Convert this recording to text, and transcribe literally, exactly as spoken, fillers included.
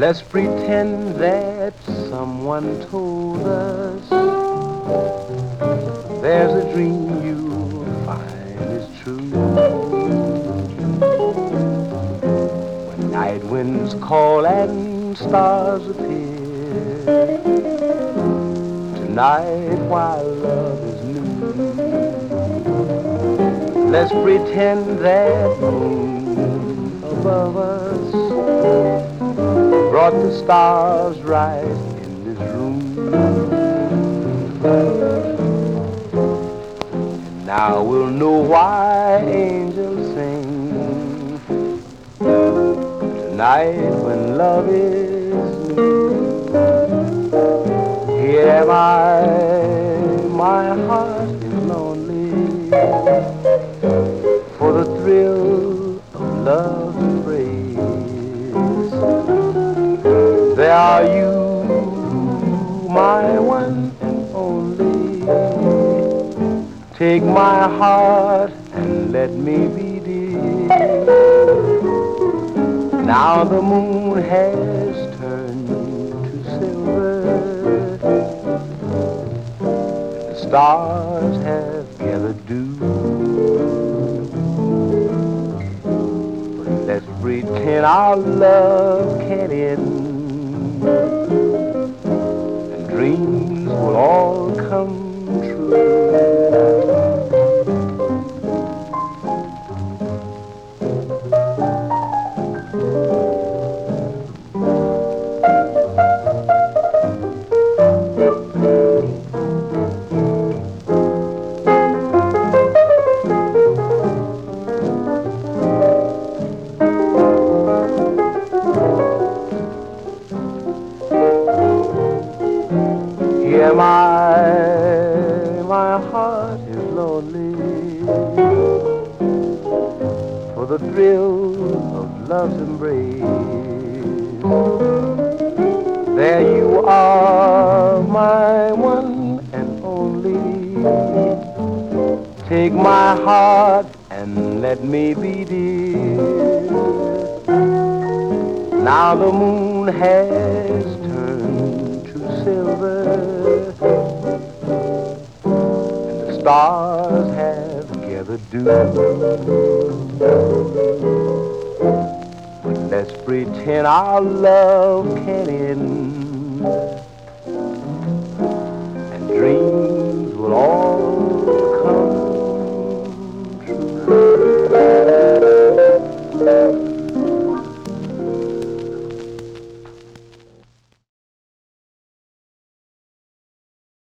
Let's pretend that someone told us there's a dream you'll find is true. When night winds call and stars appear, tonight while love is new, let's pretend that moon above us brought the stars right in this room. And now we'll know why angels sing tonight when love is new. Here am I, my heart is lonely for the thrill of love's embrace. There are you, my one and only. Take my heart and let me be dear. Now the moon has turned to silver, the stars have gathered dew. But let's pretend our love can't end, and dreams will all come true. Here am I, my heart is lonely for the thrill of love's embrace. There you are, my one and only. Take my heart and let me be dear. Now the moon has turned to silver, and the stars have gathered dew. But let's pretend our love can end,